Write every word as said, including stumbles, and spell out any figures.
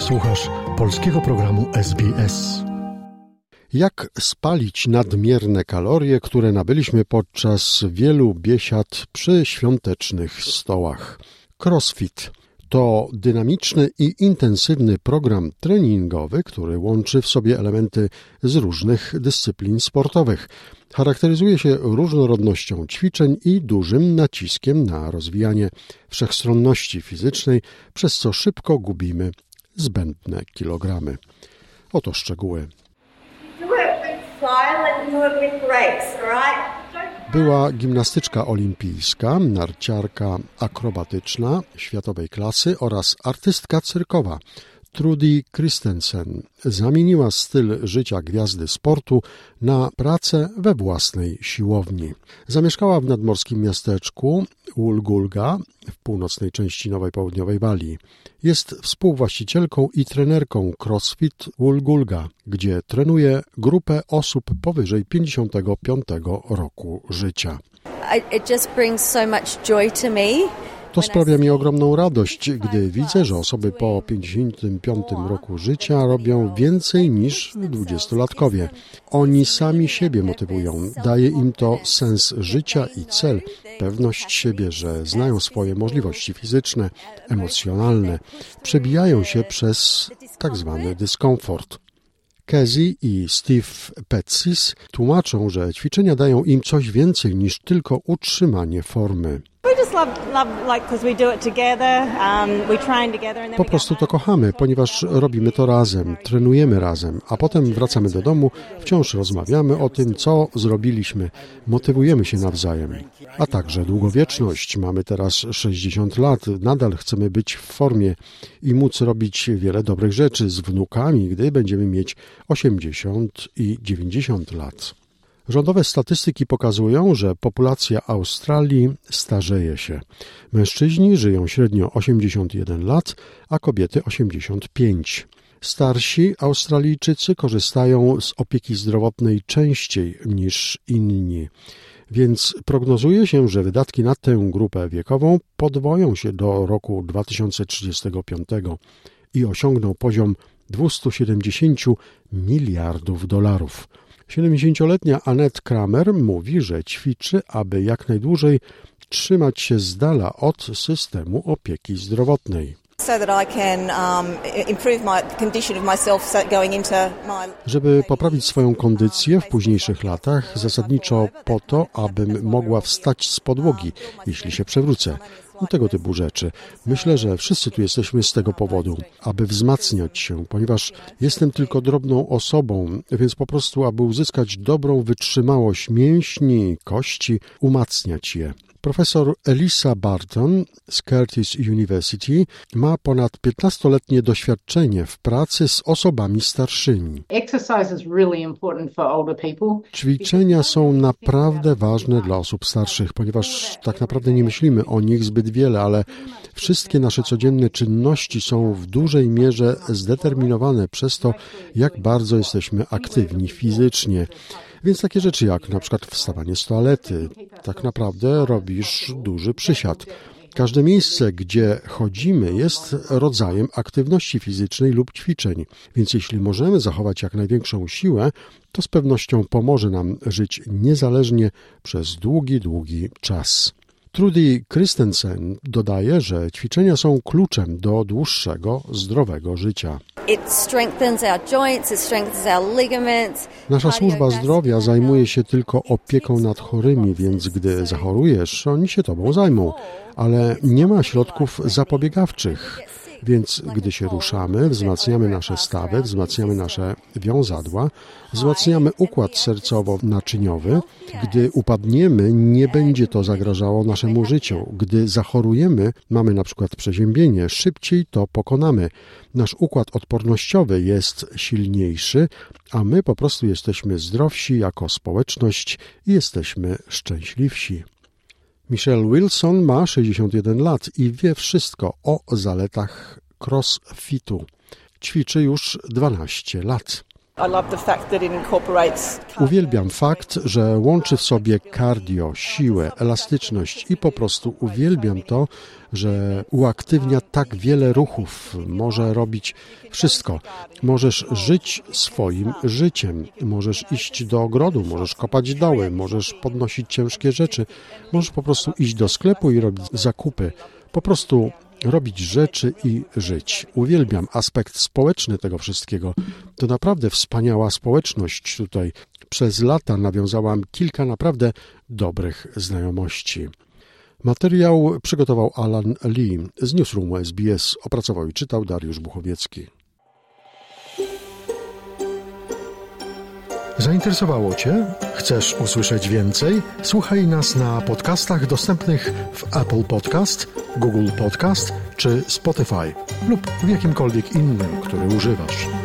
Słuchasz polskiego programu S B S. Jak spalić nadmierne kalorie, które nabyliśmy podczas wielu biesiad przy świątecznych stołach? CrossFit to dynamiczny i intensywny program treningowy, który łączy w sobie elementy z różnych dyscyplin sportowych. Charakteryzuje się różnorodnością ćwiczeń i dużym naciskiem na rozwijanie wszechstronności fizycznej, przez co szybko gubimy zbędne kilogramy. Oto szczegóły. Była gimnastyczka olimpijska, narciarka akrobatyczna światowej klasy oraz artystka cyrkowa. Trudy Christensen zamieniła styl życia gwiazdy sportu na pracę we własnej siłowni. Zamieszkała w nadmorskim miasteczku Woolgoolga w północnej części Nowej Południowej Walii. Jest współwłaścicielką i trenerką CrossFit Woolgoolga, gdzie trenuje grupę osób powyżej pięćdziesiątego piątego roku życia. It just brings so much joy to me. To sprawia mi ogromną radość, gdy widzę, że osoby po pięćdziesiątym piątym roku życia robią więcej niż dwudziestolatkowie. Oni sami siebie motywują, daje im to sens życia i cel, pewność siebie, że znają swoje możliwości fizyczne, emocjonalne, przebijają się przez tak zwany dyskomfort. Casey i Steve Petsis tłumaczą, że ćwiczenia dają im coś więcej niż tylko utrzymanie formy. Po prostu to kochamy, ponieważ robimy to razem, trenujemy razem, a potem wracamy do domu, wciąż rozmawiamy o tym, co zrobiliśmy, motywujemy się nawzajem. A także długowieczność. Mamy teraz sześćdziesiąt lat, nadal chcemy być w formie i móc robić wiele dobrych rzeczy z wnukami, gdy będziemy mieć osiemdziesiąt i dziewięćdziesiąt lat. Rządowe statystyki pokazują, że populacja Australii starzeje się. Mężczyźni żyją średnio osiemdziesiąt jeden lat, a kobiety osiemdziesiąt pięć. Starsi Australijczycy korzystają z opieki zdrowotnej częściej niż inni. Więc prognozuje się, że wydatki na tę grupę wiekową podwoją się do roku dwa tysiące trzydziestego piątego i osiągną poziom dwieście siedemdziesiąt miliardów dolarów. siedemdziesięcioletnia Annette Kramer mówi, że ćwiczy, aby jak najdłużej trzymać się z dala od systemu opieki zdrowotnej. Żeby poprawić swoją kondycję w późniejszych latach, zasadniczo po to, abym mogła wstać z podłogi, jeśli się przewrócę. No, tego typu rzeczy. Myślę, że wszyscy tu jesteśmy z tego powodu, aby wzmacniać się, ponieważ jestem tylko drobną osobą, więc po prostu, aby uzyskać dobrą wytrzymałość mięśni, kości, umacniać je. Profesor Elisa Barton z Curtis University ma ponad piętnastoletnie doświadczenie w pracy z osobami starszymi. Ćwiczenia są naprawdę ważne dla osób starszych, ponieważ tak naprawdę nie myślimy o nich zbyt wiele, ale wszystkie nasze codzienne czynności są w dużej mierze zdeterminowane przez to, jak bardzo jesteśmy aktywni fizycznie. Więc takie rzeczy jak na przykład wstawanie z toalety, tak naprawdę robisz duży przysiad. Każde miejsce, gdzie chodzimy, jest rodzajem aktywności fizycznej lub ćwiczeń, więc jeśli możemy zachować jak największą siłę, to z pewnością pomoże nam żyć niezależnie przez długi, długi czas. Trudy Christensen dodaje, że ćwiczenia są kluczem do dłuższego, zdrowego życia. Nasza służba zdrowia zajmuje się tylko opieką nad chorymi, więc gdy zachorujesz, oni się tobą zajmą, ale nie ma środków zapobiegawczych. Więc gdy się ruszamy, wzmacniamy nasze stawy, wzmacniamy nasze wiązadła, wzmacniamy układ sercowo-naczyniowy. Gdy upadniemy, nie będzie to zagrażało naszemu życiu. Gdy zachorujemy, mamy na przykład przeziębienie, szybciej to pokonamy. Nasz układ odpornościowy jest silniejszy, a my po prostu jesteśmy zdrowsi jako społeczność i jesteśmy szczęśliwsi. Michelle Wilson ma sześćdziesiąt jeden lat i wie wszystko o zaletach crossfitu. Ćwiczy już dwanaście lat. Uwielbiam fakt, że łączy w sobie cardio, siłę, elastyczność i po prostu uwielbiam to, że uaktywnia tak wiele ruchów. Może robić wszystko. Możesz żyć swoim życiem. Możesz iść do ogrodu, możesz kopać doły, możesz podnosić ciężkie rzeczy. Możesz po prostu iść do sklepu i robić zakupy. Po prostu robić rzeczy i żyć. Uwielbiam aspekt społeczny tego wszystkiego. To naprawdę wspaniała społeczność tutaj. Przez lata nawiązałam kilka naprawdę dobrych znajomości. Materiał przygotował Alan Lee. Z Newsroomu S B S opracował i czytał Dariusz Buchowiecki. Zainteresowało Cię? Chcesz usłyszeć więcej? Słuchaj nas na podcastach dostępnych w Apple Podcast, Google Podcast czy Spotify lub w jakimkolwiek innym, który używasz.